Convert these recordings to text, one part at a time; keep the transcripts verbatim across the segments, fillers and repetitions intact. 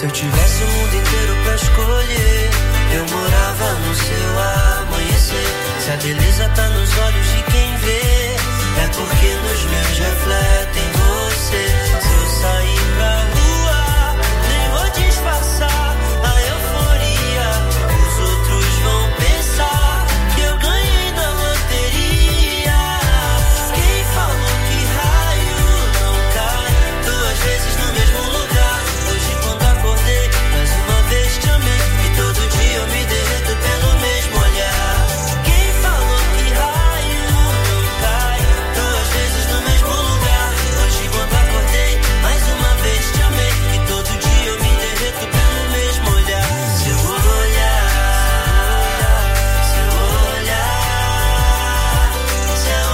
Se eu tivesse o mundo inteiro pra escolher, eu morava no seu amanhecer. Se a beleza tá nos olhos de quem vê, é porque nos meus refletem você. Se eu sair pra rua, nem vou disfarçar a euforia. Os outros vão pensar que eu ganhei na loteria. Quem falou que raio não cai duas vezes no mesmo lugar? Hoje quando acordei, mais uma vez te amei, e todo dia eu me derreto pelo mesmo olhar. Quem falou que raio não cai duas vezes no mesmo lugar? Hoje quando acordei, mais uma vez te amei, e todo dia eu me derreto pelo mesmo olhar. Seu olhar, seu olhar, seu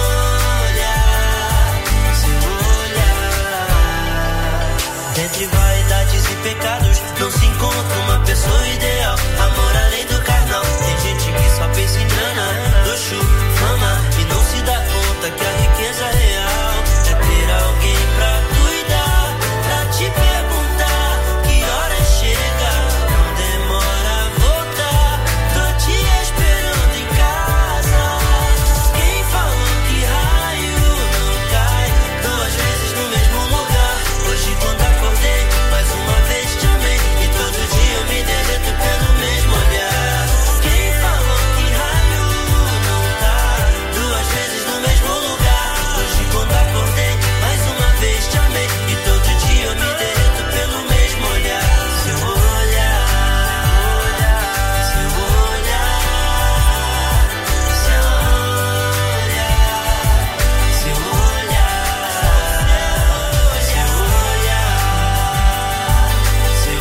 olhar, seu olhar. Entre vaidades e pecados não se encontra uma pessoa ideal. Amor além do carnal. Tem gente que só pensa em grana, luxo, fama, e não se dá conta que a riqueza real é ter alguém pra cuidar, pra te perguntar que hora chega, não demora a voltar. Tô te esperando em casa. Quem falou que raio não cai duas vezes no mesmo lugar? Hoje quando acordei, mais uma vez te amei, e todo dia eu me derreto pelo mesmo olhar. Quem falou que raio não cai duas vezes no mesmo lugar? Hoje quando acordei, mais uma vez te amei, e todo dia eu me derreto pelo mesmo olhar. Seu olhar, seu olhar, seu olhar, seu olhar, seu olhar, seu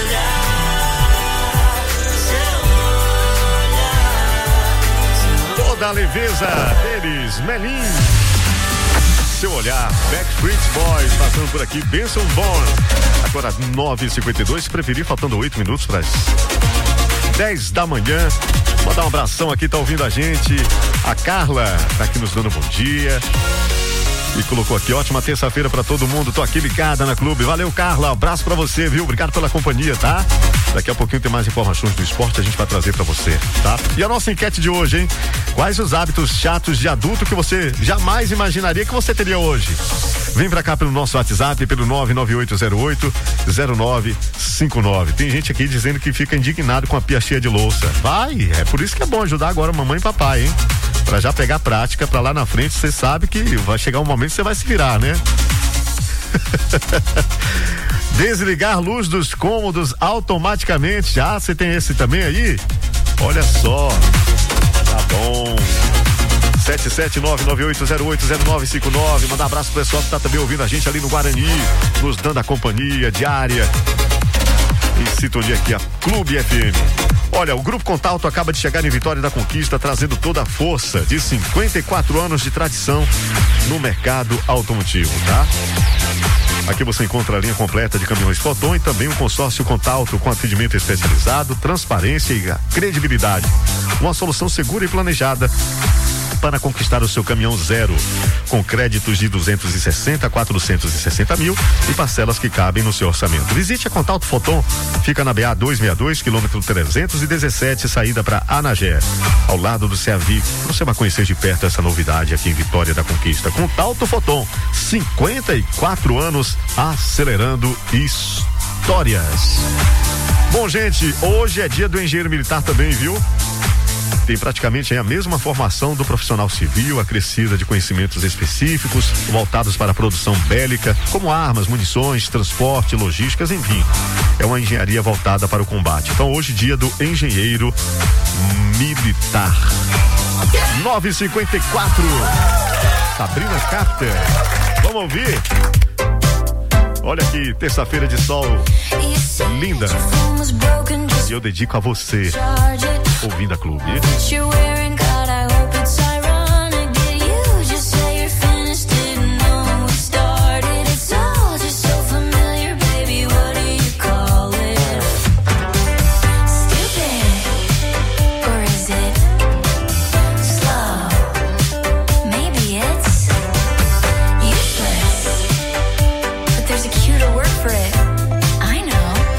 olhar, seu olhar. Toda a leveza deles, Melim. Seu olhar, Backstreet Boys, passando por aqui, Benson Bourne. Agora nove e cinquenta e dois, se preferir, faltando oito minutos para as dez da manhã. Vou dar um abração aqui, tá ouvindo a gente. A Carla tá aqui nos dando bom dia. E colocou aqui, ótima terça-feira pra todo mundo, tô aqui ligada na Clube. Valeu, Carla, abraço pra você, viu? Obrigado pela companhia, tá? Daqui a pouquinho tem mais informações do esporte, a gente vai trazer pra você, tá? E a nossa enquete de hoje, hein? Quais os hábitos chatos de adulto que você jamais imaginaria que você teria hoje? Vem pra cá pelo nosso WhatsApp, pelo nove nove oito zero oito zero nove cinco nove. Tem gente aqui dizendo que fica indignado com a pia cheia de louça. Vai, é por isso que é bom ajudar agora mamãe e papai, hein? Pra já pegar prática, pra lá na frente você sabe que vai chegar um momento que você vai se virar, né? Desligar a luz dos cômodos automaticamente. Ah, você tem esse também aí? Olha só. Tá bom. sete sete nove nove oito zero oito zero nove cinco nove. Mandar um abraço pro pessoal que tá também ouvindo a gente ali no Guarani, nos dando a companhia diária. Em sintonia aqui, a Clube F M. Olha, o Grupo Contalto acaba de chegar em Vitória da Conquista, trazendo toda a força de cinquenta e quatro anos de tradição no mercado automotivo, tá? Aqui você encontra a linha completa de caminhões Foton e também um consórcio Contalto com atendimento especializado, transparência e credibilidade. Uma solução segura e planejada para conquistar o seu caminhão zero, com créditos de duzentos e sessenta a quatrocentos e sessenta mil e parcelas que cabem no seu orçamento. Visite a Contalto Foton, fica na B A duzentos e sessenta e dois, quilômetro trezentos e dezessete, saída para Anagé, ao lado do Ceavi. Você vai conhecer de perto essa novidade aqui em Vitória da Conquista. Contalto Foton, cinquenta e quatro anos acelerando histórias. Bom, gente, hoje é dia do engenheiro militar também, viu? Tem praticamente a mesma formação do profissional civil, acrescida de conhecimentos específicos voltados para a produção bélica, como armas, munições, transporte, logísticas, enfim. É uma engenharia voltada para o combate. Então, hoje, dia do engenheiro militar. nove e cinquenta e quatro. Sabrina Carter. Vamos ouvir? Olha aqui, terça-feira de sol linda. E eu dedico a você, ouvindo a Clube. There's a cue to work for it. I know.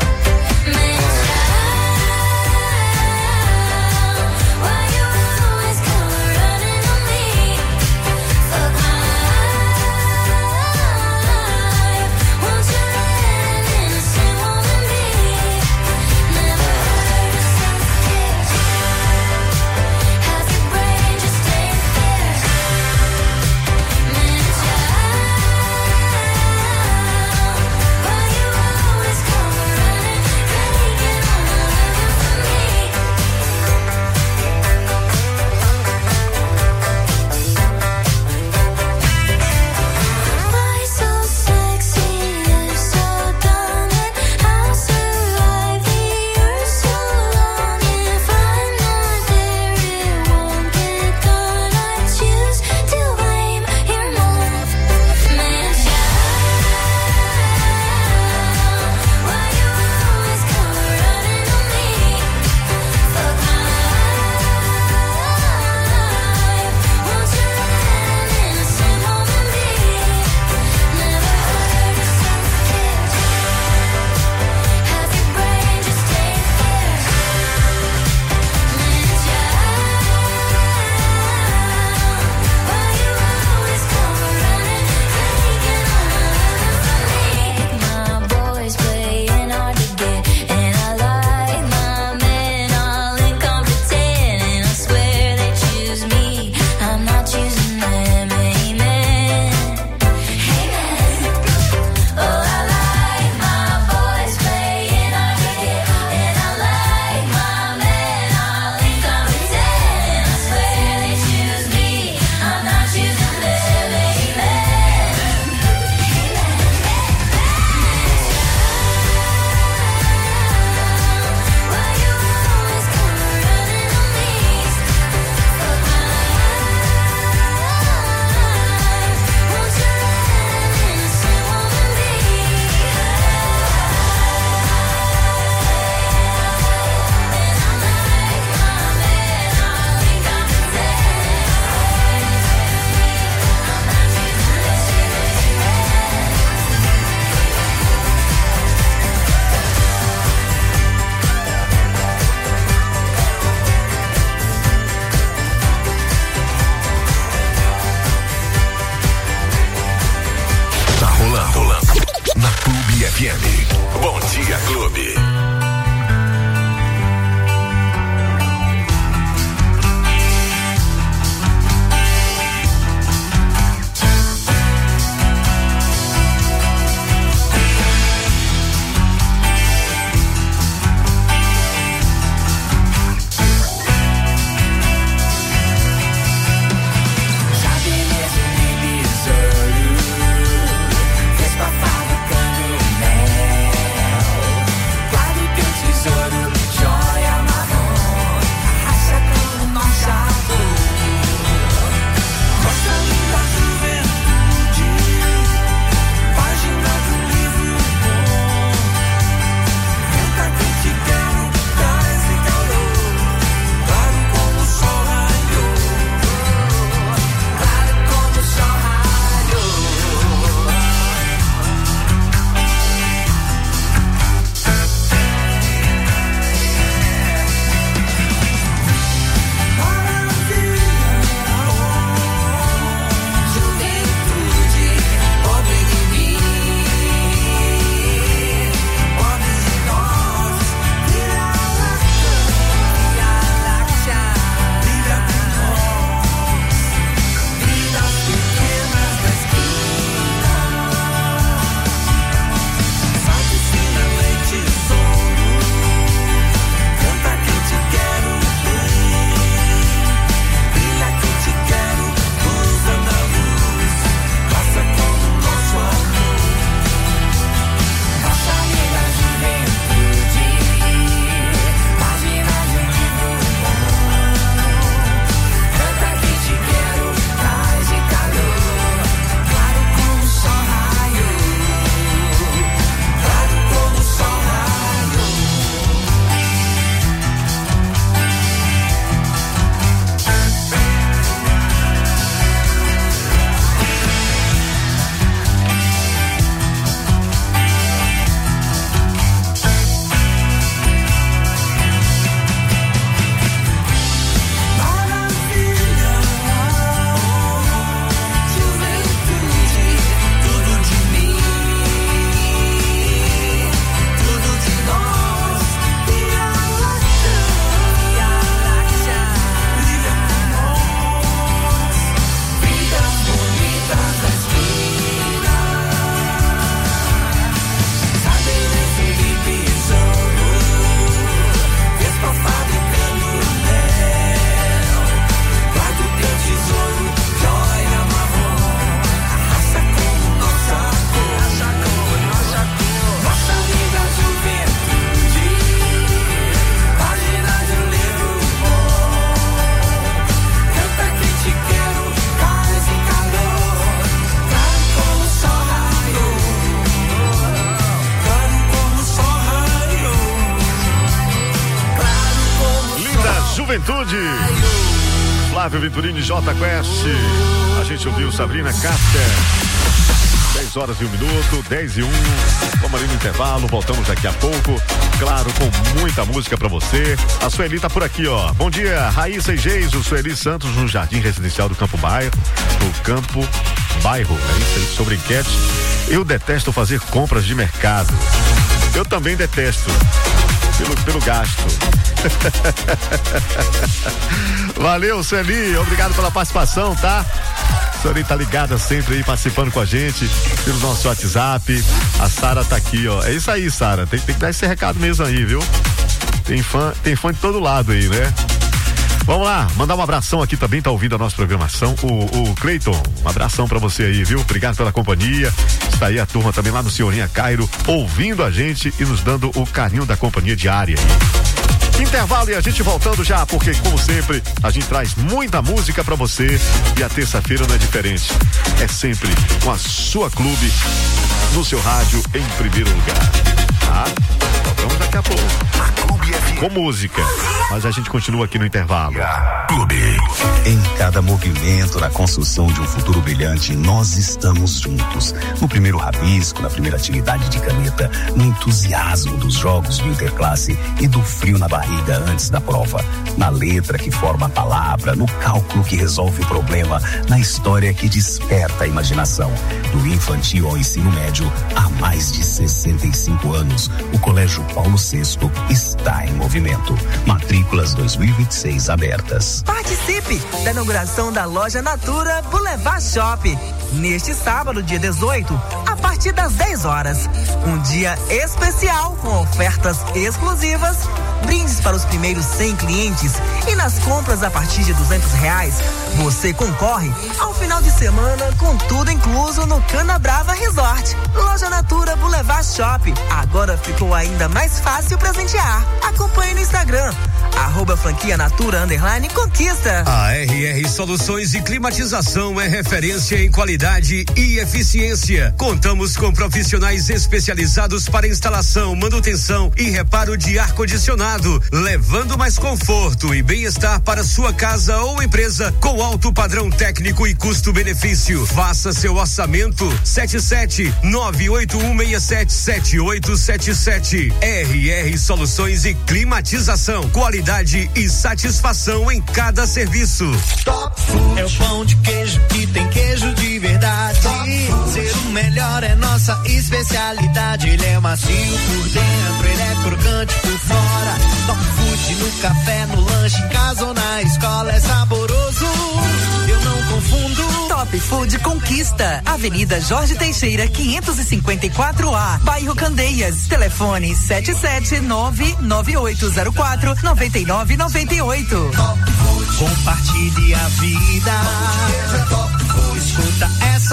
rolando, rolando na Clube F M. Bom dia, Clube. Juventude, Flávio Venturini, J Quest. A gente ouviu Sabrina Carter. dez horas e um minuto, dez e um. Vamos ali no intervalo, voltamos daqui a pouco. Claro, com muita música pra você. A Sueli tá por aqui, ó. Bom dia, Raíssa e Geiso, Sueli Santos, no Jardim Residencial do Campo Bairro. No Campo Bairro, é isso aí, sobre enquete. Eu detesto fazer compras de mercado. Eu também detesto. Pelo, pelo gasto. Valeu, Sueli, obrigado pela participação, tá? Sueli tá ligada sempre aí, participando com a gente pelo nosso WhatsApp. A Sara tá aqui, ó. É isso aí, Sara, tem, tem que dar esse recado mesmo aí, viu? Tem fã, tem fã de todo lado aí, né? Vamos lá, mandar um abração aqui também, tá ouvindo a nossa programação, o, o Cleiton, um abração pra você aí, viu? Obrigado pela companhia, está aí a turma também lá no Senhorinha Cairo, ouvindo a gente e nos dando o carinho da companhia diária. Intervalo e a gente voltando já, porque como sempre, a gente traz muita música pra você e a terça-feira não é diferente, é sempre com a sua clube, no seu rádio, em primeiro lugar. tá? Voltamos daqui a pouco. Com música. Mas a gente continua aqui no intervalo. Clube. Em cada movimento na construção de um futuro brilhante, nós estamos juntos. No primeiro rabisco, na primeira atividade de caneta, no entusiasmo dos jogos do Interclasse e do frio na barriga antes da prova. Na letra que forma a palavra, no cálculo que resolve o problema, na história que desperta a imaginação. Do infantil ao ensino médio, há mais de sessenta e cinco anos, o Colégio Paulo sexto está em movimento. Matrículas dois mil e vinte e seis abertas. Participe da inauguração da loja Natura Boulevard Shop. Neste sábado, dia dezoito, a partir das dez horas. Um dia especial com ofertas exclusivas, brindes para os primeiros cem clientes e nas compras a partir de duzentos reais, você concorre ao final de semana com tudo incluso no Cana Brava Resort. Loja Natura Boulevard Shop. Agora ficou ainda mais fácil presentear. Acompanhe no Instagram, arroba franquia Natura underline conquista. A R R Soluções e Climatização é referência em qualidade e eficiência. Contamos com profissionais especializados para instalação, manutenção e reparo de ar-condicionado, levando mais conforto e bem-estar para sua casa ou empresa com alto padrão técnico e custo-benefício. Faça seu orçamento sete sete nove oito um seis sete sete oito sete sete. R R Soluções e Climatização, qualidade e satisfação em cada serviço. Top Food é o pão de queijo que tem queijo de verdade. Ser o melhor é nossa especialidade. Ele é macio por dentro, ele é crocante por fora. Top Food no café, no lanche, em casa ou na escola é saboroso. Eu não confundo. Top Food Conquista, Avenida Jorge Teixeira, quinhentos e cinquenta e quatro A, bairro Candeias. Telefone sete sete nove nove oito zero quatro nove nove nove oito. Compartilhe a vida. Escuta essa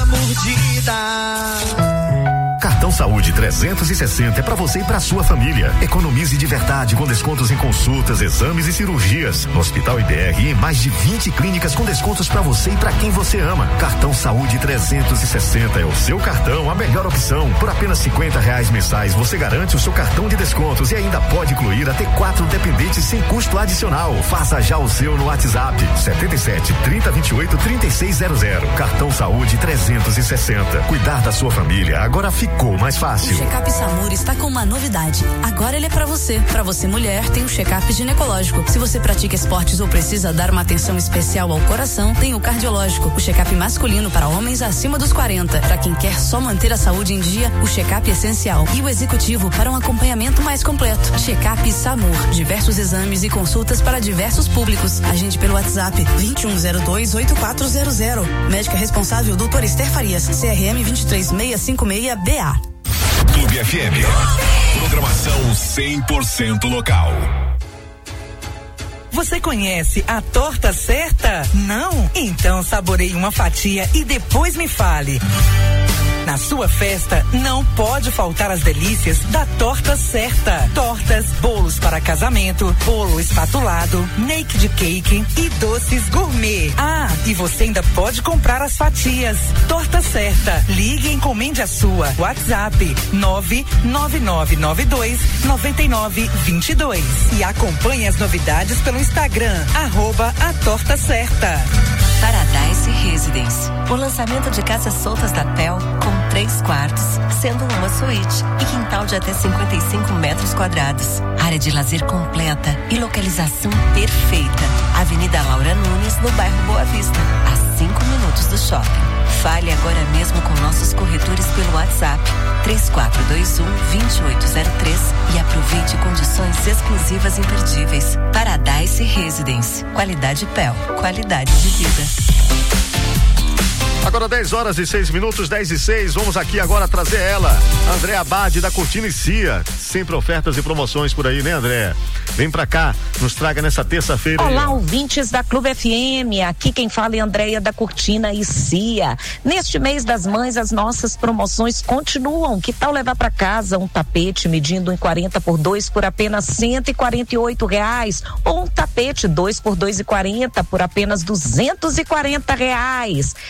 mordida. Cartão Saúde trezentos e sessenta é para você e para sua família. Economize de verdade com descontos em consultas, exames e cirurgias. No Hospital I B R e em mais de vinte clínicas com descontos para você e para quem você ama. Cartão Saúde trezentos e sessenta é o seu cartão, a melhor opção. Por apenas cinquenta reais mensais você garante o seu cartão de descontos e ainda pode incluir até quatro dependentes sem custo adicional. Faça já o seu no WhatsApp setenta e sete, trinta, vinte e oito, trinta e seis zero zero. Cartão Saúde trezentos e sessenta. Cuidar da sua família agora ficou mais fácil. O Checkup Samur está com uma novidade. Agora ele é para você. Para você mulher, tem o check-up ginecológico. Se você pratica esportes ou precisa dar uma atenção especial ao coração, tem o cardiológico. O check-up masculino para homens acima dos quarenta. Para quem quer só manter a saúde em dia, o check-up essencial. E o executivo para um acompanhamento mais completo. Check-up Samur. Diversos exames e consultas para diversos públicos. Agende pelo WhatsApp vinte e um zero dois, oito quatro zero zero. Médica responsável doutor Esther Farias, C R M vinte e três seiscentos e cinquenta e seis B A. Clube F M. Programação cem por cento local. Você conhece a torta certa? Não? Então saboreie uma fatia e depois me fale. Na sua festa, não pode faltar as delícias da Torta Certa. Tortas, bolos para casamento, bolo espatulado, naked cake e doces gourmet. Ah, e você ainda pode comprar as fatias. Torta Certa. Ligue e encomende a sua. WhatsApp nove nove nove nove dois nove nove dois dois. E acompanhe as novidades pelo Instagram, arroba a Torta Certa. Paradise Residence. O lançamento de casas soltas da P E L com três quartos, sendo uma suíte e quintal de até cinquenta e cinco metros quadrados. Área de lazer completa e localização perfeita. Avenida Laura Nunes, no bairro Boa Vista, a cinco minutos do shopping. Fale agora mesmo com nossos corretores pelo WhatsApp três quatro dois um, dois oito zero três e aproveite condições exclusivas imperdíveis. Paradise Residence. Qualidade P E L. Qualidade de vida. Agora dez horas e seis minutos, dez e seis, vamos aqui agora trazer ela, Andréa Abad da Cortina e Cia. Sempre ofertas e promoções por aí, né, Andréa? Vem pra cá, nos traga nessa terça-feira. Olá, aí, ouvintes da Clube F M, aqui quem fala é Andréa da Cortina e Cia. Neste mês das mães, as nossas promoções continuam. Que tal levar pra casa um tapete medindo em quarenta por dois por apenas cento e quarenta e oito reais? Ou um tapete dois por dois e quarenta por apenas duzentos e quarenta reais? Travesseiro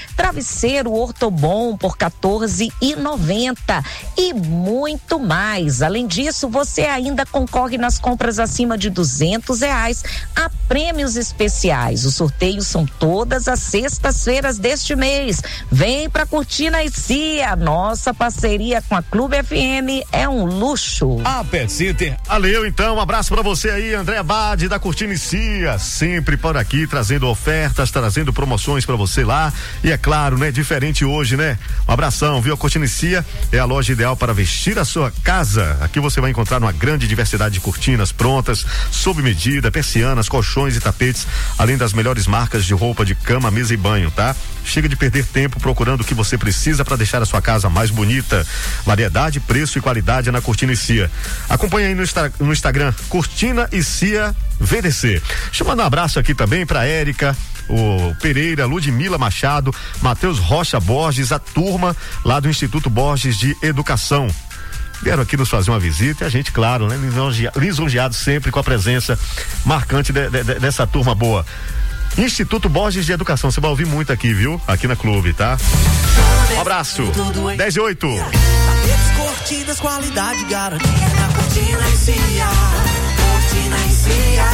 travesseiro Ortobon por quatorze e noventa e muito mais. Além disso, você ainda concorre nas compras acima de duzentos reais a prêmios especiais. Os sorteios são todas as sextas-feiras deste mês. Vem pra Cortina e Cia. Nossa parceria com a Clube F M é um luxo. A Pet Center. Valeu, então. Um abraço pra você aí, André Abad, da Cortina e Cia. Sempre por aqui, trazendo ofertas, trazendo promoções pra você lá. E é claro, né? Diferente hoje, né? Um abração, viu? A Cortina e Cia é a loja ideal para vestir a sua casa. Aqui você vai encontrar uma grande diversidade de cortinas prontas, sob medida, persianas, colchões e tapetes, além das melhores marcas de roupa de cama, mesa e banho, tá? Chega de perder tempo procurando o que você precisa para deixar a sua casa mais bonita. Variedade, preço e qualidade é na Cortina e Cia. Acompanhe aí no, no Instagram, Cortina e Cia V D C. Chamando um abraço aqui também para Érica, o Pereira, Ludmila Machado, Matheus Rocha Borges, a turma lá do Instituto Borges de Educação. Vieram aqui nos fazer uma visita e a gente, claro, né, lisonjeado sempre com a presença marcante de, de, de, dessa turma boa. Instituto Borges de Educação, você vai ouvir muito aqui, viu? Aqui na Clube, tá? Um abraço. dez e oito. Tapetes, cortinas, qualidade garantida. Cortina e Cia. Cortina e Cia.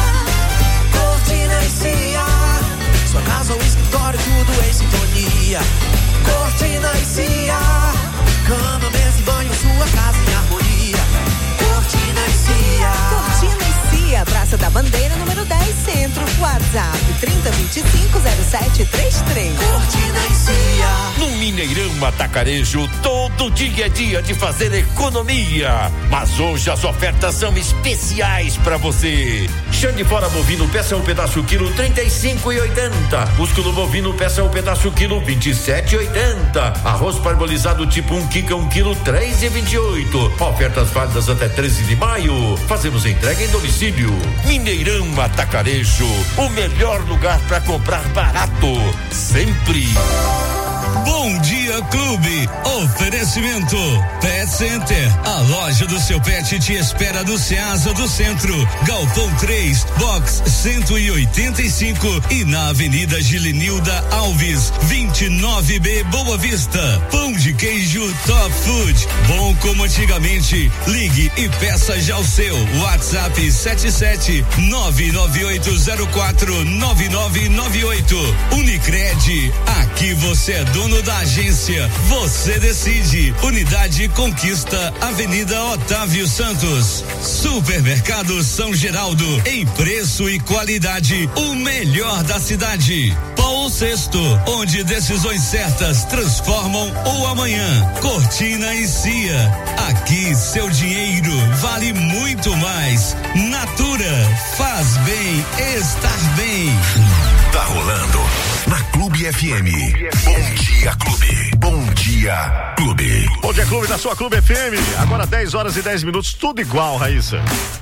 Cortina e Cia. Sua casa ou escritório, tudo em sintonia. Cortina e Cia. Cama, mesa e banho, sua casa em harmonia. Cortina e Cia. Cortina e Cia, Praça da Bandeira, número dez, Centro. WhatsApp trinta, vinte e cinco, zero sete trinta e três. Cortina e Cia. No Mineirão Atacarejo, todo dia é dia de fazer economia. Mas hoje as ofertas são especiais pra você. Chão de fora bovino, peça um pedaço quilo trinta e cinco e oitenta. Músculo bovino, peça um pedaço quilo vinte e sete e oitenta. Arroz parbolizado tipo um Kika, um quilo três e vinte e oito. Ofertas válidas até treze de maio. Fazemos entrega em domicílio. Mineirão Atacarejo, o melhor lugar para comprar barato, sempre. Bom dia, Clube. Oferecimento Pet Center. A loja do seu pet te espera no Ceasa do Centro, Galpão três, box cento e oitenta e cinco e na Avenida Gilenilda Alves, vinte e nove B, Boa Vista. Pão de queijo Top Food, bom como antigamente. Ligue e peça já o seu. WhatsApp sete sete nove nove oito zero quatro nove nove nove oito. Unicred, aqui você é dono da agência, você decide. Unidade Conquista, Avenida Otávio Santos. Supermercado São Geraldo, em preço e qualidade, o melhor da cidade. Paulo Sexto, onde decisões certas transformam o amanhã. Cortina e Cia, aqui seu dinheiro vale muito mais. Natura, faz bem estar bem. Tá rolando na Clube F M. Bom dia, Clube. Bom dia, Clube. Bom dia, Clube da sua Clube F M. Agora dez horas e dez minutos, tudo igual, Raíssa.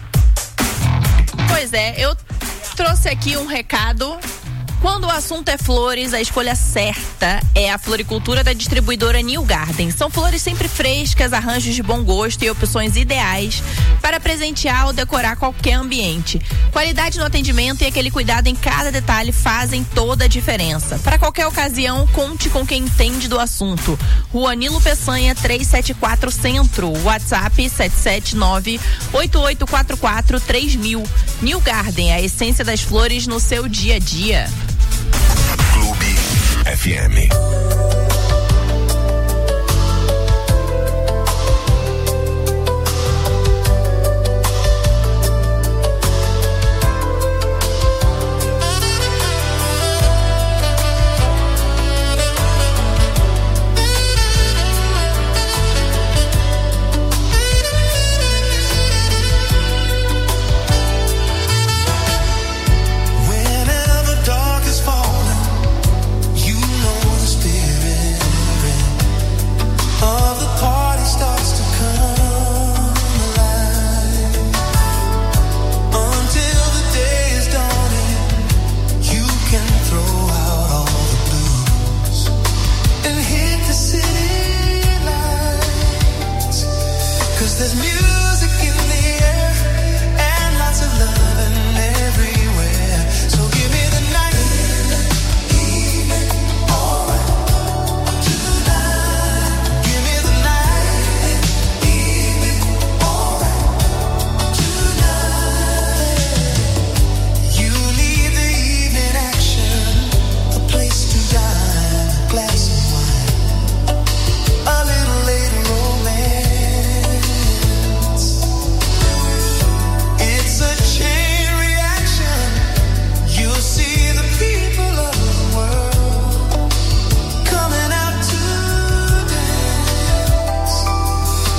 Pois é, eu trouxe aqui um recado. Quando o assunto é flores, a escolha certa é a floricultura da distribuidora New Garden. São flores sempre frescas, arranjos de bom gosto e opções ideais para presentear ou decorar qualquer ambiente. Qualidade no atendimento e aquele cuidado em cada detalhe fazem toda a diferença. Para qualquer ocasião, conte com quem entende do assunto. Rua Nilo Peçanha, trezentos e setenta e quatro Centro. WhatsApp sete sete nove oito oito quatro quatro três mil. New Garden, a essência das flores no seu dia a dia. Clube F M.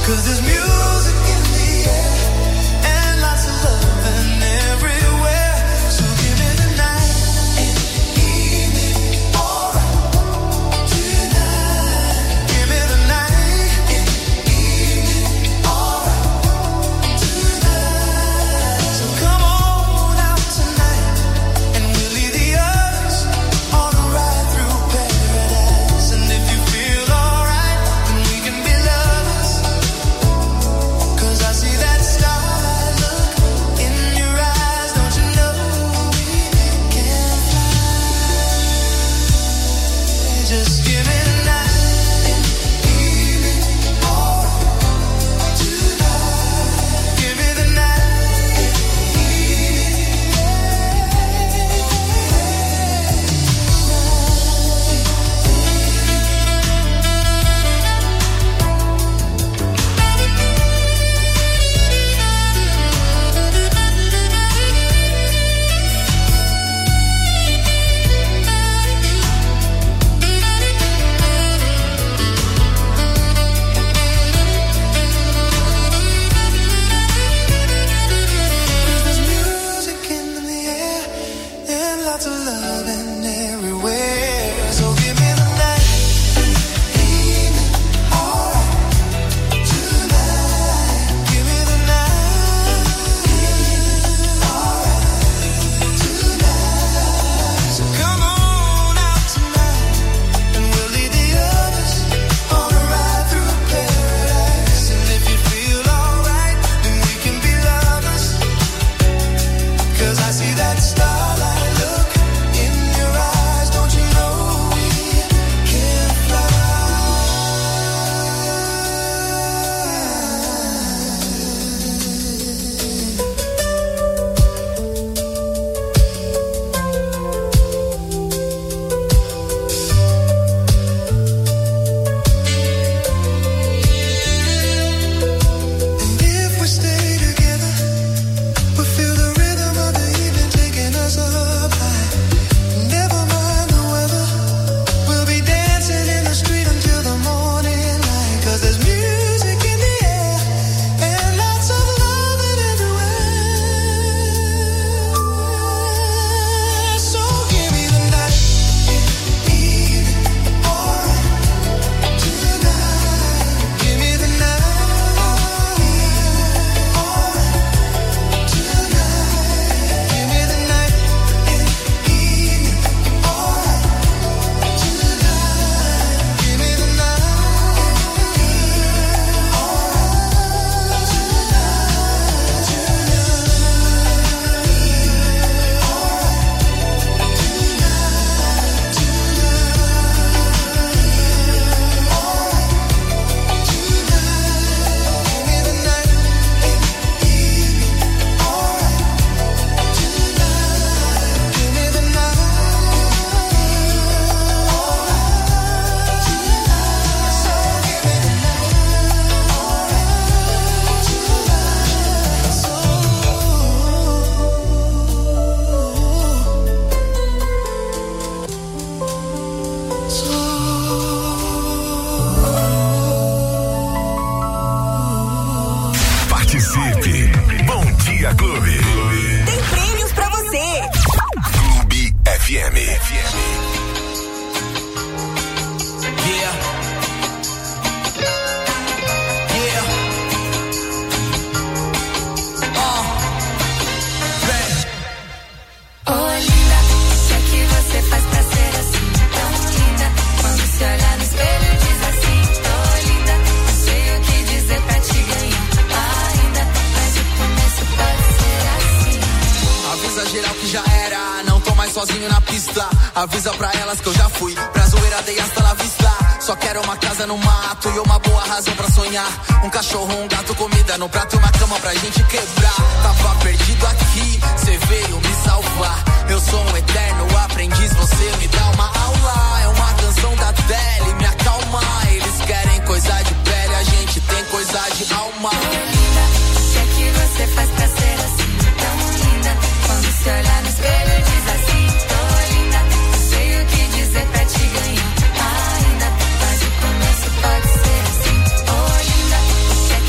sozinho na pista. Avisa pra elas que eu já fui pra zoeira, dei hasta la vista. Só quero uma casa no mato e uma boa razão pra sonhar. Um cachorro, um gato, comida no prato e uma cama pra gente quebrar. Tava perdido aqui, cê veio me salvar. Eu sou um eterno aprendiz, você me dá uma aula. É uma canção da tele, me acalma. Eles querem coisa de pele, a gente tem coisa de alma. Linda, o que é que você faz pra ser assim tão linda? Quando se olhar no espelho diz assim, tô linda. Não sei o que dizer pra te ganhar ainda, mas o começo pode ser assim. Oh linda, o que é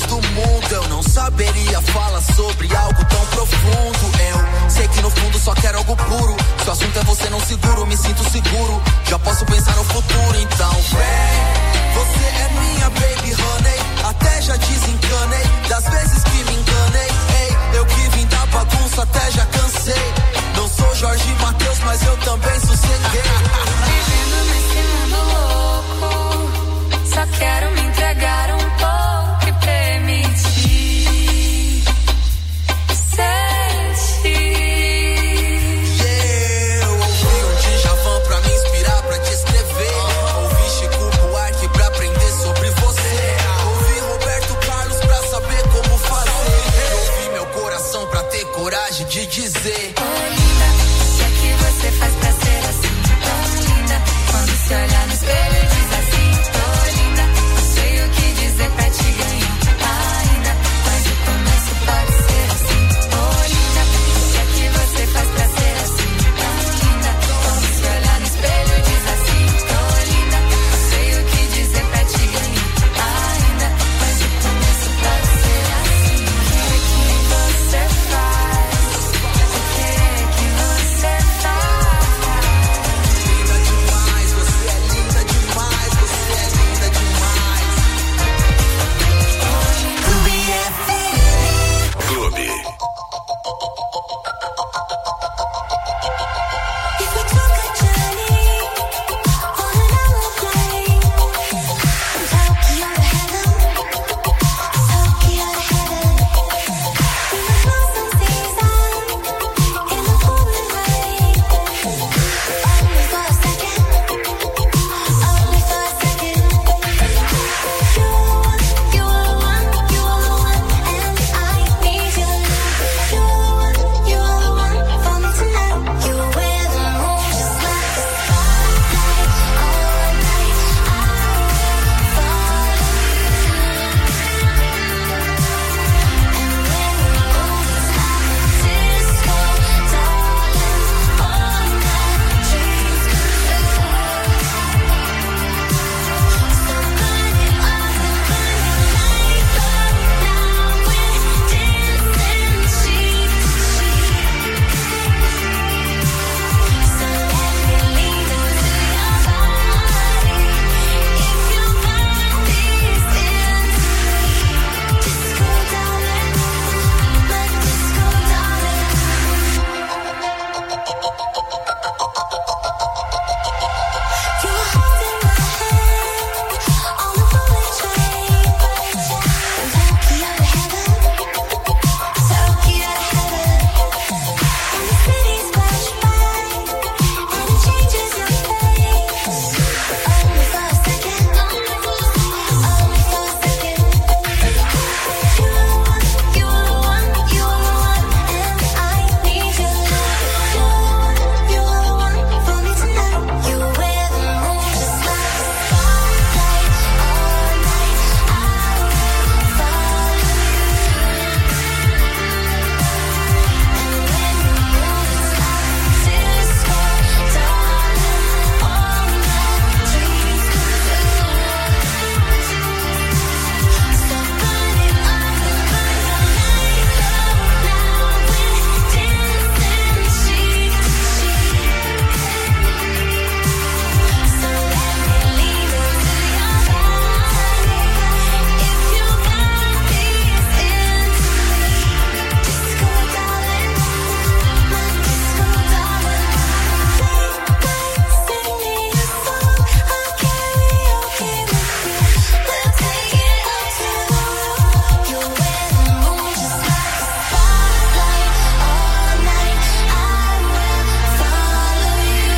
do mundo. Eu não saberia falar sobre algo tão profundo. Eu sei que no fundo só quero algo puro. Se o assunto é você, não seguro, me sinto seguro. Já posso pensar no futuro, então vem. Você é minha baby honey. Até já desencanei das vezes que me enganei. Ei, eu que vim da bagunça, até já cansei. Não sou Jorge Mateus, mas eu também sosseguei. Vivendo nesse mundo louco, só quero me entregar um pouco e permitir sentir. Yeah, eu ouvi um Djavan pra me inspirar, pra te escrever. Ouvi Chico Buarque pra aprender sobre você. Ouvi Roberto Carlos pra saber como fazer. Ouvi meu coração pra ter coragem de dizer: oh, linda, o que é que você faz pra ser assim? Tão linda, quando se olhar no espelho e diz assim: tô linda, não sei o que dizer pra te ganhar ainda, mas o começo pode ser assim. Oh, linda, o que é que você faz pra ser assim? Tão linda, quando se olhar no espelho e diz assim: tô linda, não sei o que dizer pra te ganhar ainda, mas o começo pode ser assim. O que é que você faz? O que é que você faz? Linda demais, você é linda demais, você é linda demais. Clube F M. Clube. If we took a journey on an aeroplane from Tokyo to heaven, Tokyo to heaven, we would blossom season in the pouring rain. Only for a second, only for a second. You are the one, you are the one, you are the one, and I need you. You are the one, you are the one for me tonight. You are where the moon just like a spotlight all night. I will follow you. And when the moon is like a disco, darling, all my dreams come true. So burn it up and burn your light up now. We're dancing cheek to cheek. So let me lean into your body. If you got this into me, disco darling, my disco darling. You were holding my hand on the bullet train from Tokyo to heaven, Tokyo to heaven. And the cities flash by, and it changes your face. Only for a second, only for a second. You are the one, you are the one, you are the one, and I need you. You are the one, you are the one for me tonight. You are where the moon just like a spotlight all night. I will follow you. And when the moon is like a disco, darling, all my dreams come true. So burn it up and burn your light up now. We're dancing cheek to cheek. So let me lean into your body. If you got these into me, disco darling, my disco darling. Play, play, sing me a song. I'll karaoke with you. We'll take it up to the roof. You're where the moon just like a spotlight all night. I will follow you.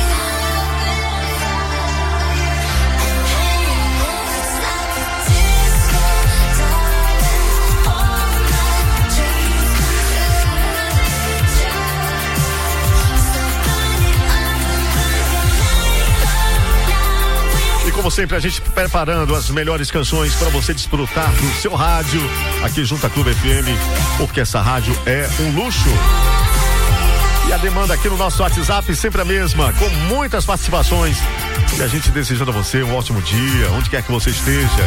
And when you move, it's like a disco, darling. All my dreams come true. So burn it up and burn your light up now. E como sempre, a gente preparando as melhores canções para você desfrutar do seu rádio aqui junto à Clube F M, porque essa rádio é um luxo. E a demanda aqui no nosso WhatsApp sempre a mesma, com muitas participações. E a gente desejando a você um ótimo dia, onde quer que você esteja.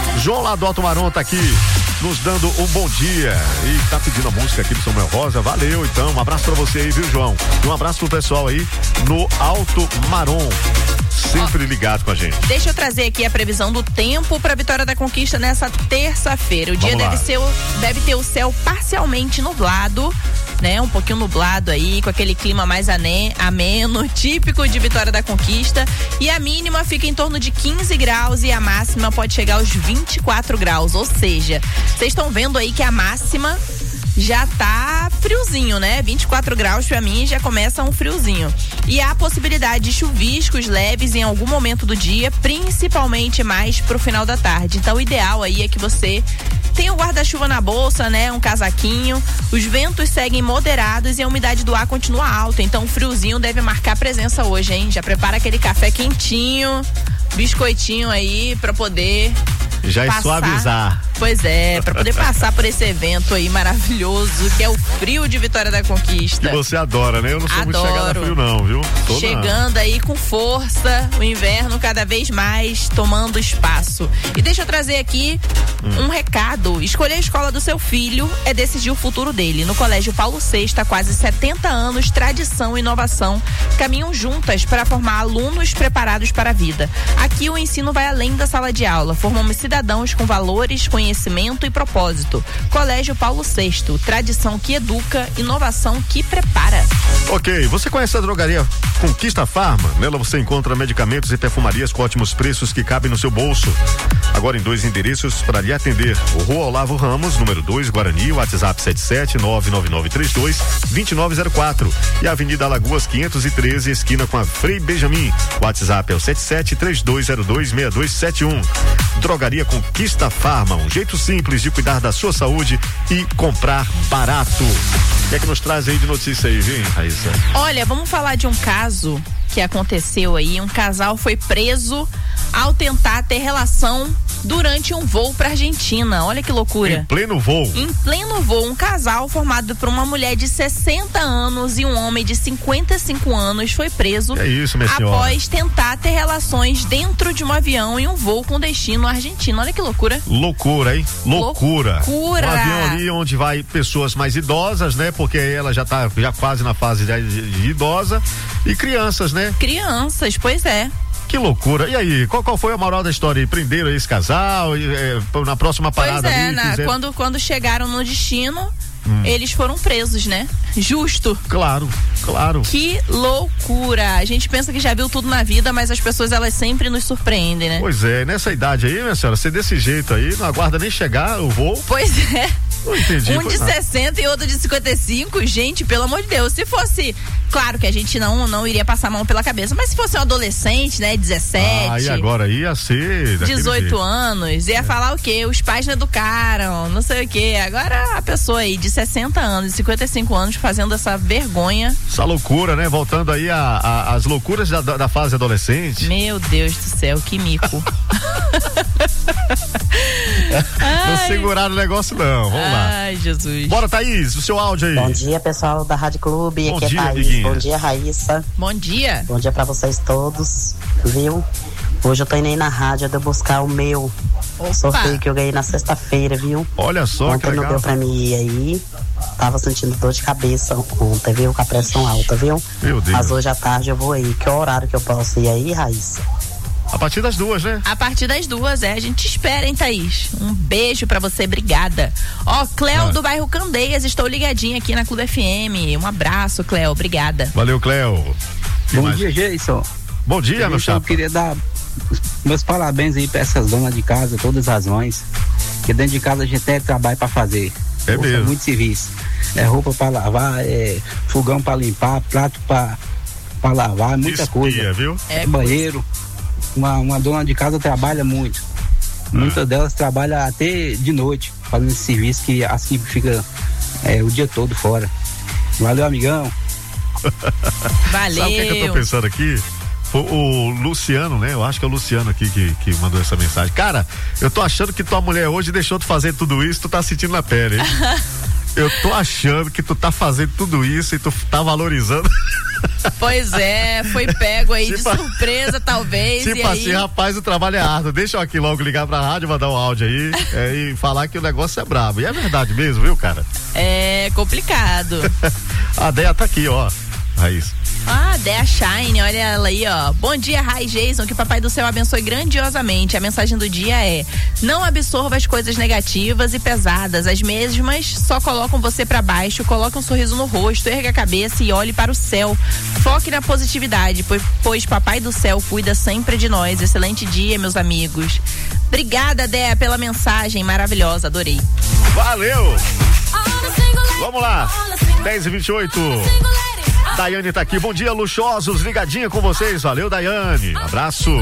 João lá do Alto Maron tá aqui nos dando um bom dia e tá pedindo a música aqui do Samuel Rosa. Valeu, então. Um abraço pra você aí, viu, João? E um abraço pro pessoal aí no Alto Maron. Sempre ligado com a gente. Deixa eu trazer aqui a previsão do tempo para Vitória da Conquista nessa terça-feira. O dia deve, ser, deve ter o céu parcialmente nublado, né? Um pouquinho nublado aí, com aquele clima mais ane, ameno, típico de Vitória da Conquista. E a mínima fica em torno de quinze graus e a máxima pode chegar aos vinte e quatro graus. Ou seja, vocês estão vendo aí que a máxima já tá friozinho, né? vinte e quatro graus pra mim já começa um friozinho. E há possibilidade de chuviscos leves em algum momento do dia, principalmente mais pro final da tarde. Então o ideal aí é que você tenha o guarda-chuva na bolsa, né? Um casaquinho. Os ventos seguem moderados e a umidade do ar continua alta. Então o friozinho deve marcar presença hoje, hein? Já prepara aquele café quentinho, biscoitinho aí pra poder já é suavizar. Pois é, pra poder passar por esse evento aí maravilhoso, que é o frio de Vitória da Conquista. Que você adora, né? Eu não sou Adoro. muito chegada a frio não, viu? Tô Chegando na... aí com força, o inverno cada vez mais tomando espaço. E deixa eu trazer aqui hum. um recado. Escolher a escola do seu filho é decidir o futuro dele. No Colégio Paulo sexto, há quase setenta anos, tradição e inovação caminham juntas para formar alunos preparados para a vida. Aqui o ensino vai além da sala de aula. Formamos cidadãos com valores, conhecimento e propósito. Colégio Paulo sexto, tradição que educa, inovação que prepara. Ok, você conhece a drogaria Conquista Farma? Nela você encontra medicamentos e perfumarias com ótimos preços que cabem no seu bolso. Agora em dois endereços para lhe atender. O Rua Olavo Ramos, número dois, Guarani, WhatsApp sete sete nove nove nove três dois dois nove zero quatro. E a Avenida Alagoas quinhentos e treze, esquina com a Frei Benjamin. WhatsApp é o sete sete três dois zero dois seis dois sete um. Drogaria Conquista Farma, um jeito simples de cuidar da sua saúde e comprar barato. O que é que nos traz aí de notícia aí, viu, Raíssa? Olha, vamos falar de um caso que aconteceu aí. Um casal foi preso ao tentar ter relação durante um voo para Argentina. Olha que loucura. Em pleno voo. Em pleno voo, um casal formado por uma mulher de sessenta anos e um homem de cinquenta e cinco anos foi preso. É isso, minha senhora. Após tentar ter relações dentro de um avião em um voo com destino à Argentina. Olha que loucura. Loucura, hein? Loucura. Loucura. Um avião ali onde vai pessoas mais idosas, né? Porque ela já tá já quase na fase de, de, de idosa, e crianças, né? Crianças, pois é. Que loucura. E aí, qual, qual foi a moral da história? Prenderam esse casal e, é, na próxima parada pois é, ali? Na, fizeram... quando, quando chegaram no destino, hum. eles foram presos, né? Justo. Claro, claro. Que loucura. A gente pensa que já viu tudo na vida, mas as pessoas, elas sempre nos surpreendem, né? Pois é, nessa idade aí, minha senhora, ser desse jeito aí, não aguarda nem chegar o voo. Pois é. Não entendi, um de nada. sessenta e outro de cinquenta e cinco, gente, pelo amor de Deus, se fosse, claro que a gente não, não iria passar a mão pela cabeça, mas se fosse um adolescente, né, dezessete. Ah, e agora ia ser dezoito anos, ia é. falar o quê? Os pais não educaram, não sei o quê. Agora a pessoa aí de sessenta anos, de cinquenta e cinco anos fazendo essa vergonha. Essa loucura, né? Voltando aí a, a, as loucuras da, da fase adolescente. Meu Deus do céu, que mico. Não seguraram o negócio não, vamos lá. Ai, Jesus. Bora, Thaís, o seu áudio aí. Bom dia, pessoal da Rádio Clube. Bom Aqui dia, é Thaís. amiguinha. Bom dia, Raíssa. Bom dia. Bom dia pra vocês todos, viu? Hoje eu tô indo aí na rádio de buscar o meu Opa. sorteio que eu ganhei na sexta-feira, viu? Olha só, ontem que legal. Não deu pra mim ir aí. Tava sentindo dor de cabeça ontem, viu? Com a pressão alta, viu? Meu Deus. Mas hoje à tarde eu vou aí. Que horário que eu posso ir aí, Raíssa? A partir das duas, né? A partir das duas, é. A gente espera, hein, Thaís? Um beijo pra você, obrigada. Ó, Cléo ah. do bairro Candeias, estou ligadinha aqui na Clube F M. Um abraço, Cléo, obrigada. Valeu, Cléo. Bom mais... dia, Jason. Bom dia, meu chapa. Eu queria dar meus parabéns aí pra essas donas de casa, todas as mães, que dentro de casa a gente tem trabalho pra fazer. É Poxa, mesmo. Muito serviço. É roupa pra lavar, é fogão pra limpar, prato pra, pra lavar, muita Espia, coisa. Viu? É banheiro. Uma, uma dona de casa trabalha muito. Ah. Muitas delas trabalham até de noite, fazendo esse serviço que assim fica é, o dia todo fora. Valeu, amigão. Valeu. Sabe o que, é que eu tô pensando aqui? O, o Luciano, né? Eu acho que é o Luciano aqui que, que mandou essa mensagem. Cara, eu tô achando que tua mulher hoje deixou tu fazer tudo isso, tu tá sentindo na pele, hein? Eu tô achando que tu tá fazendo tudo isso e tu tá valorizando. Pois é, foi pego aí tipo, de surpresa, talvez. Tipo e assim, aí... rapaz, o trabalho é árduo. Deixa eu aqui logo ligar pra rádio, mandar um áudio aí é, e falar que o negócio é brabo. E é verdade mesmo, viu, cara? É complicado. A Deia tá aqui, ó. Raíssa. Ah, Dea Shine, olha ela aí, ó. Bom dia, Rai Jason, que Papai do Céu abençoe grandiosamente. A mensagem do dia é: não absorva as coisas negativas e pesadas. As mesmas só colocam você pra baixo. Coloque um sorriso no rosto, erga a cabeça e olhe para o céu. Foque na positividade, pois, pois Papai do Céu cuida sempre de nós. Excelente dia, meus amigos. Obrigada, Dea, pela mensagem maravilhosa, adorei. Valeu! Vamos lá, dez e vinte e oito. Daiane tá aqui, bom dia, luxuosos, ligadinha com vocês, valeu, Daiane, abraço.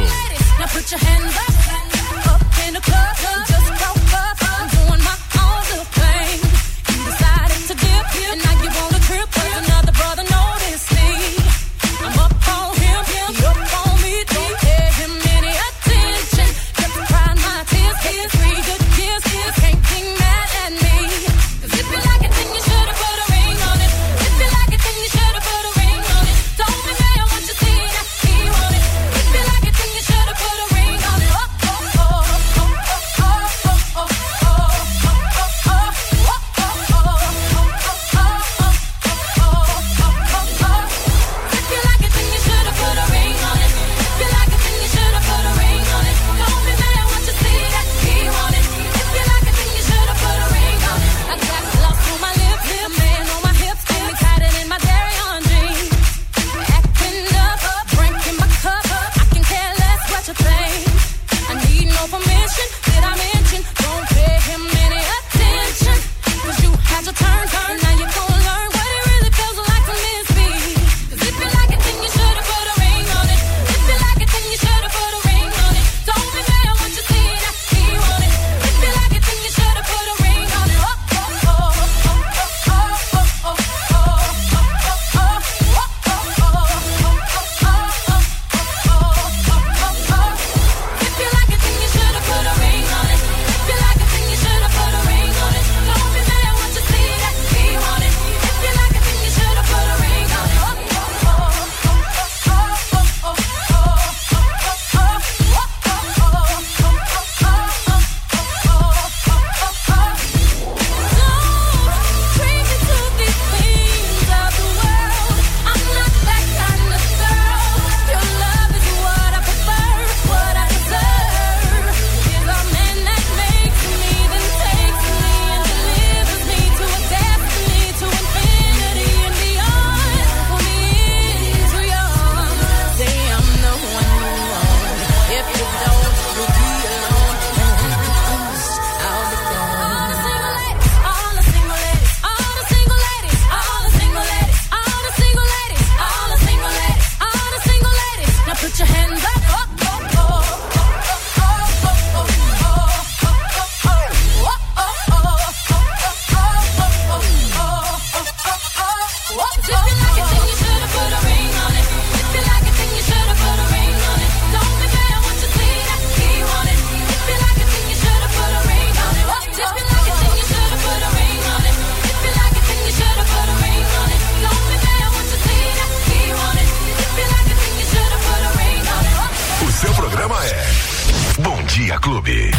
Clube.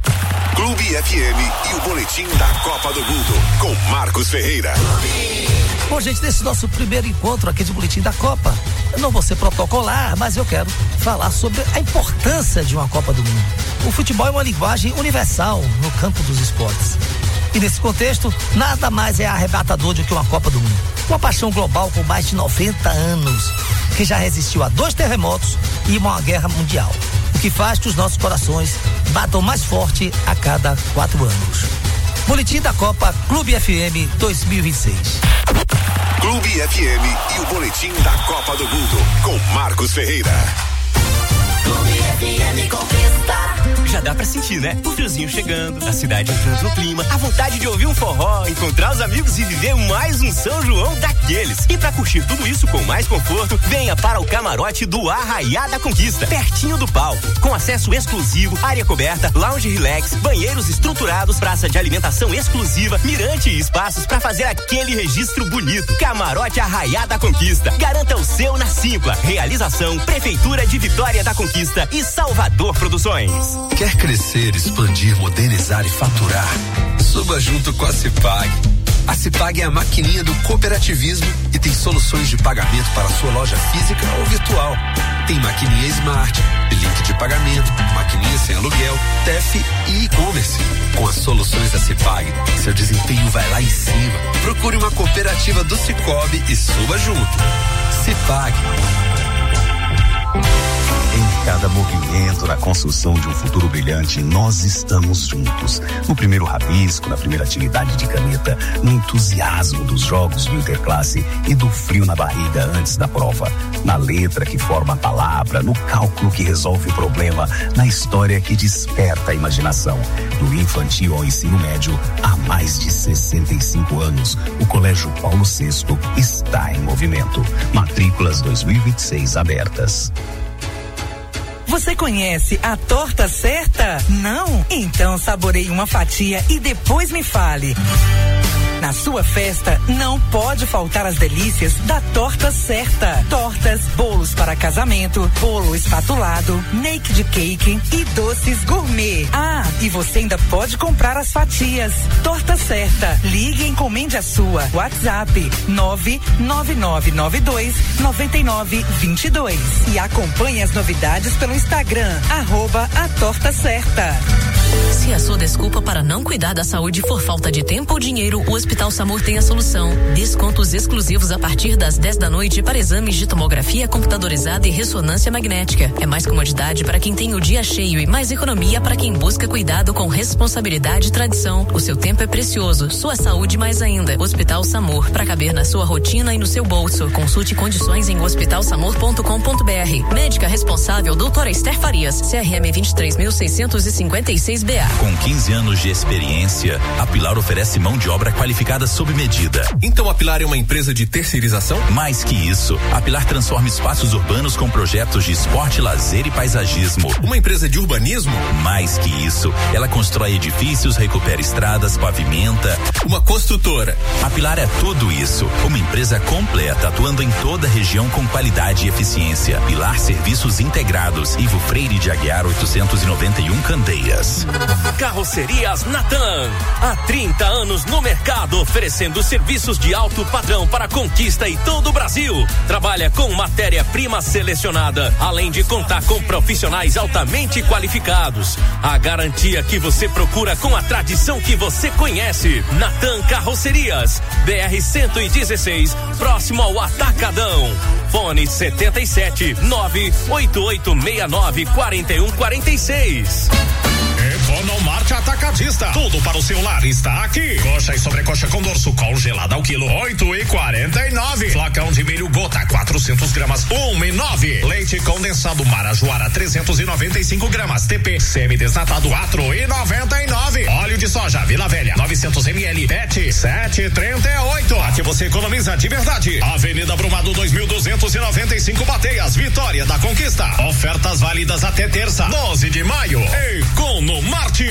Clube F M e o boletim da Copa do Mundo com Marcos Ferreira. Bom, gente, nesse nosso primeiro encontro aqui de boletim da Copa, eu não vou ser protocolar, mas eu quero falar sobre a importância de uma Copa do Mundo. O futebol é uma linguagem universal no campo dos esportes. E nesse contexto, nada mais é arrebatador do que uma Copa do Mundo. Uma paixão global com mais de noventa anos, que já resistiu a dois terremotos e uma guerra mundial. O que faz que os nossos corações batam mais forte a cada quatro anos. Boletim da Copa Clube F M dois mil e vinte e seis. Clube F M e o boletim da Copa do Mundo com Marcos Ferreira. Clube F M conquista. Já dá pra sentir, né? O friozinho chegando, a cidade entrando no clima, a vontade de ouvir um forró, encontrar os amigos e viver mais um São João daqueles. E pra curtir tudo isso com mais conforto, venha para o camarote do Arraiá da Conquista, pertinho do palco, com acesso exclusivo, área coberta, lounge relax, banheiros estruturados, praça de alimentação exclusiva, mirante e espaços pra fazer aquele registro bonito. Camarote Arraiá da Conquista. Garanta o seu na Simpla. Realização Prefeitura de Vitória da Conquista e Salvador Produções. Quer crescer, expandir, modernizar e faturar? Suba junto com a Cipag. A Cipag é a maquininha do cooperativismo e tem soluções de pagamento para sua loja física ou virtual. Tem maquininha Smart, link de pagamento, maquininha sem aluguel, T E F e e-commerce. Com as soluções da Cipag, seu desempenho vai lá em cima. Procure uma cooperativa do Cicobi e suba junto. Cipag. Em cada movimento na construção de um futuro brilhante, nós estamos juntos. No primeiro rabisco, na primeira atividade de caneta, no entusiasmo dos jogos do Interclasse e do frio na barriga antes da prova. Na letra que forma a palavra, no cálculo que resolve o problema, na história que desperta a imaginação. Do infantil ao ensino médio, há mais de sessenta e cinco anos, o Colégio Paulo sexto está em movimento. Matrículas dois mil e vinte e seis abertas. Você conhece a torta certa? Não? Então saboreie uma fatia e depois me fale. Na sua festa, não pode faltar as delícias da torta certa. Tortas, bolos para casamento, bolo espatulado, naked cake e doces gourmet. Ah, e você ainda pode comprar as fatias. Torta certa. Ligue e encomende a sua. WhatsApp nove nove nove nove dois nove nove dois dois. E acompanhe as novidades pelo Instagram, arroba a torta certa. Se a sua desculpa para não cuidar da saúde for falta de tempo ou dinheiro, o Hospital SAMUR tem a solução. Descontos exclusivos a partir das dez da noite para exames de tomografia computadorizada e ressonância magnética. É mais comodidade para quem tem o dia cheio e mais economia para quem busca cuidado com responsabilidade e tradição. O seu tempo é precioso, sua saúde mais ainda. Hospital SAMUR, para caber na sua rotina e no seu bolso. Consulte condições em hospital samur ponto com ponto br. Médica responsável, doutora Esther Farias, C R M vinte e três mil seiscentos e cinquenta e seis B A. Com quinze anos de experiência, a Pilar oferece mão de obra qualificada sob medida. Então a Pilar é uma empresa de terceirização? Mais que isso, a Pilar transforma espaços urbanos com projetos de esporte, lazer e paisagismo. Uma empresa de urbanismo? Mais que isso, ela constrói edifícios, recupera estradas, pavimenta. Uma construtora. A Pilar é tudo isso. Uma empresa completa, atuando em toda a região com qualidade e eficiência. Pilar Serviços Integrados, Ivo Freire de Aguiar oitocentos e noventa e um, Candeias. Carrocerias Natan, há trinta anos no mercado, oferecendo serviços de alto padrão para Conquista e todo o Brasil. Trabalha com matéria-prima selecionada, além de contar com profissionais altamente qualificados. A garantia que você procura com a tradição que você conhece. Natan Carrocerias, B R cento e dezesseis, próximo ao Atacadão. Fone setenta e sete, nove oito oito seis nove, quatro um quatro seis. Economarte Atacadista. Tudo para o seu lar está aqui. Coxa e sobrecoxa com dorso congelada ao quilo oito e quarenta e nove. Flacão de milho gota quatrocentos gramas um e nove. Leite condensado Marajoara trezentos e noventa e cinco gramas. T P semi-desnatado quatro e noventa e nove. Óleo de soja Vila Velha novecentos mililitros. Pet sete e trinta e oito. Aqui você economiza de verdade. Avenida Brumado dois mil duzentos e noventa e cinco, Bateias, Vitória da Conquista. Ofertas válidas até terça, doze de maio. Economarte.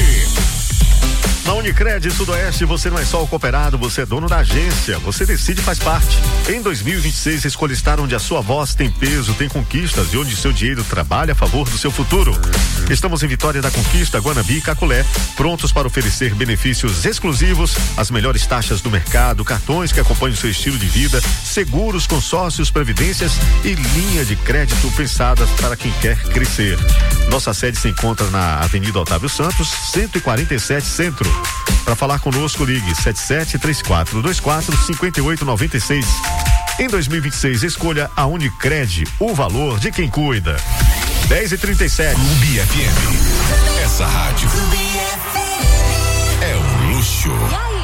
Na Unicred Sudoeste, você não é só o cooperado, você é dono da agência. Você decide e faz parte. Em dois mil e vinte e seis, escolha estar onde a sua voz tem peso, tem conquistas e onde seu dinheiro trabalha a favor do seu futuro. Estamos em Vitória da Conquista, Guanabi e Caculé, prontos para oferecer benefícios exclusivos, as melhores taxas do mercado, cartões que acompanham o seu estilo de vida, seguros, consórcios, previdências e linha de crédito pensadas para quem quer crescer. Nossa sede se encontra na Avenida Otávio Santos, cento e quarenta e sete, Centro. Para falar conosco, ligue sete sete três quatro dois quatro cinco oito nove seis. Em dois mil e vinte e seis, escolha a Unicred, o valor de quem cuida. dez e trinta e sete. Clube F M. Essa rádio é um luxo. E aí, já tomou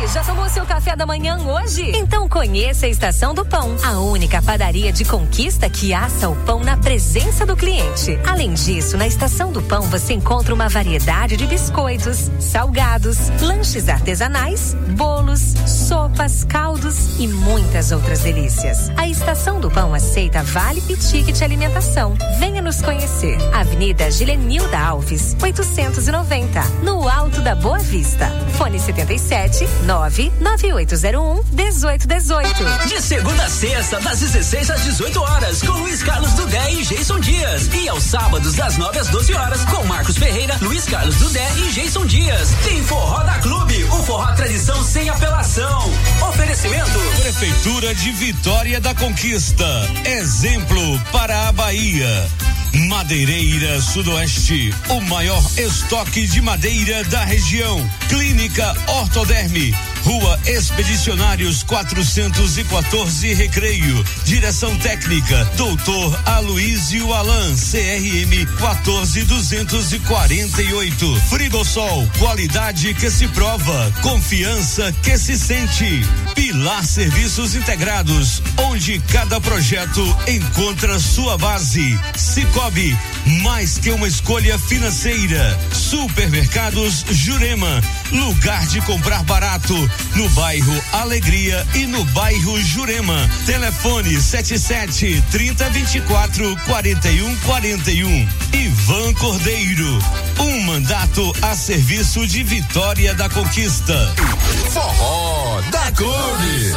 o seu café da manhã hoje? Então conheça a Estação do Pão, a única padaria de Conquista que assa o pão na presença do cliente. Além disso, na Estação do Pão você encontra uma variedade de biscoitos, salgados, lanches artesanais, bolos, sopas, caldos e muitas outras delícias. A Estação do Pão aceita vale e ticket alimentação. Venha nos conhecer. Avenida Gilenilda Alves, oitocentos e noventa, no Alto da Boa Vista. Fone setenta e sete, nove nove oito zero um, dezoito dezoito. De segunda a sexta, das dezesseis às dezoito horas, com Luiz Carlos Dudé e Jason Dias. E aos sábados, das nove às doze horas, com Marcos Ferreira, Luiz Carlos Dudé e Jason Dias. Tem Forró da Clube, o forró tradição sem apelação. Oferecimento: Prefeitura de Vitória da Conquista. Exemplo para a Bahia. Madeireira Sudoeste, o maior estoque de madeira da região. Clínica Ortoderme, Rua Expedicionários quatrocentos e quatorze, Recreio. Direção técnica doutor Aloísio Alan, C R M quatorze duzentos e quarenta e oito. Frigosol, qualidade que se prova, confiança que se sente. Pilar Serviços Integrados, onde cada projeto encontra sua base. Cicobi, mais que uma escolha financeira. Supermercados Jurema, lugar de comprar barato, no bairro Alegria e no bairro Jurema. Telefone setenta e sete, trinta, vinte e quatro, quarenta e um, quarenta e um. Ivan Cordeiro, um mandato a serviço de Vitória da Conquista. Forró da Clube.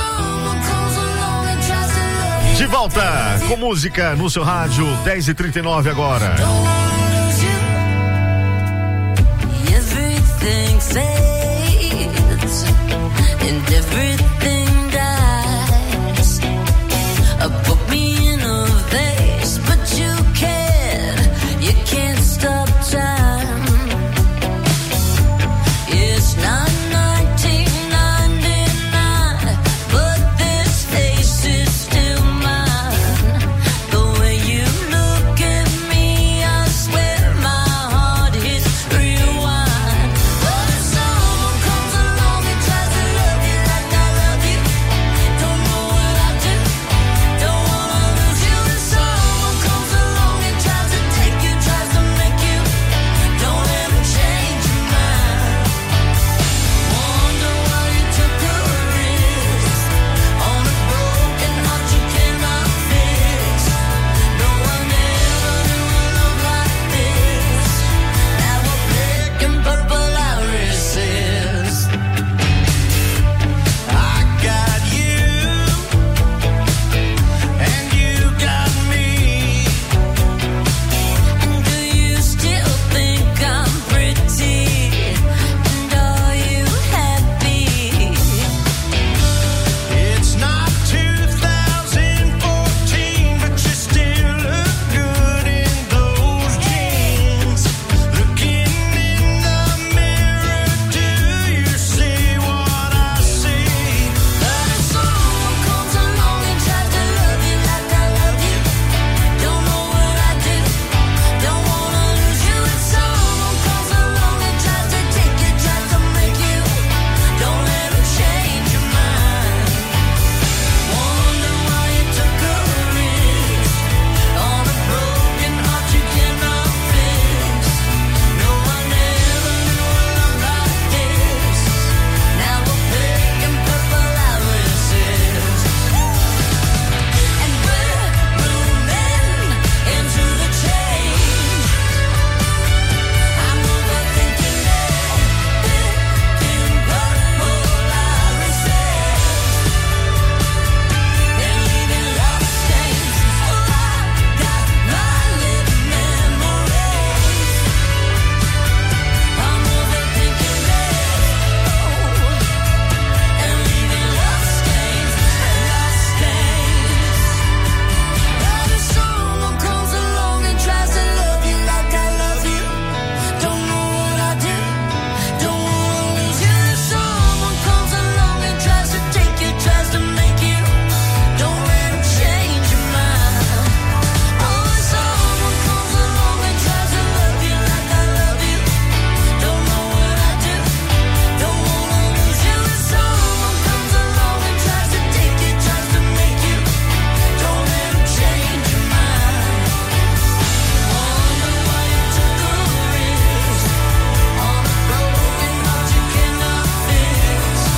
De volta com música no seu rádio, dez e trinta e nove agora. Everything fades and every